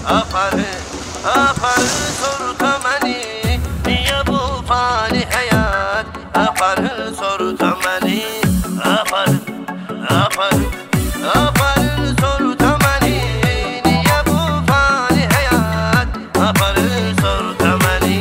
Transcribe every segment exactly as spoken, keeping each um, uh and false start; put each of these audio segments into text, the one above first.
Aparır, aparır sorta beni, niye bu fani hayat? Aparır sorta beni, aparır, aparır, aparır sorta beni, niye bu fani hayat? Aparır sorta beni.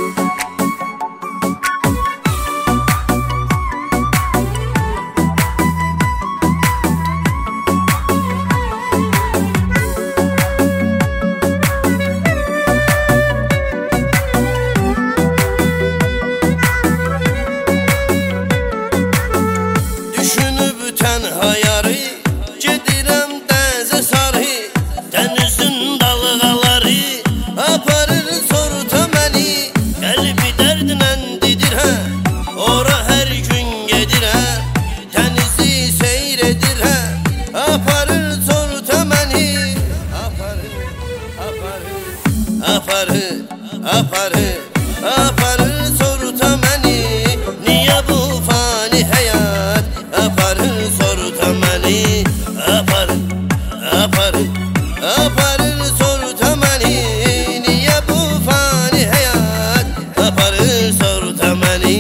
Hayarı gedirəm dənizə sarı, dənizin dalğaları aparır sorta məni. Qəlbi dərdinlə didirəm, ora hər gün gedirəm, dənizi seyr edirəm, aparır sorta məni. Aparır, aparır, aparır, aparır, aparır sorta məni, niyə bu fani həyat? Aparır sorta məni, aparır, aparır, aparır sorta məni, niyə bu fani həyat? Aparır sorta məni.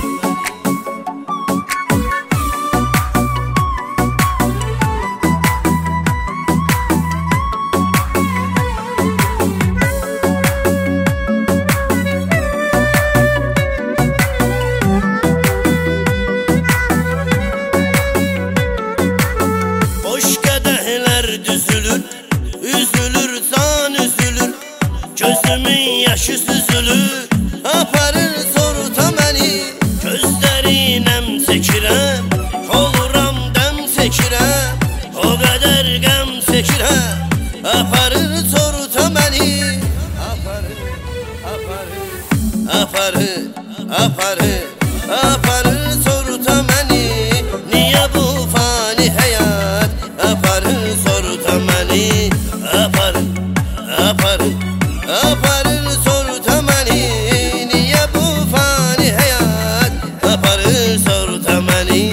Üzülür, can üzülür, gözümün yaşı süzülür, aparır sorta məni. Gözlərinəm çəkirəm, oluram dəm çəkirəm, o qədər qəm çəkirəm, aparır sorta məni. Aparır, aparır, aparır, aparır, aparır sorta məni, niyə bu fani həyat? Aparır sorta məni. Aparır, aparır, aparır sorta məni, niyə bu fani həyat? Aparır sorta məni.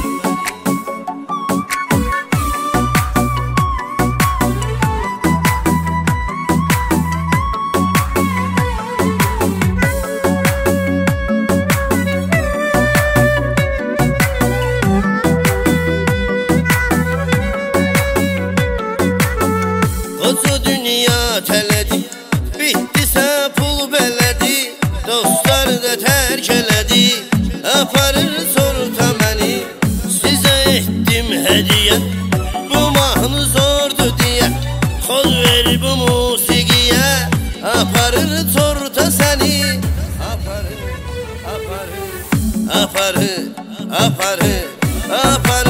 Qoca dünya tələdi, bitdisə pul belədi, dostlar da tərk elədi, aparır sorta məni. Sizə etdim hədiyə, bu mahnı zordu deyə, xod ver bu musiqiyə, aparır sorta səni. Aparır, aparır, aparır, aparır, aparır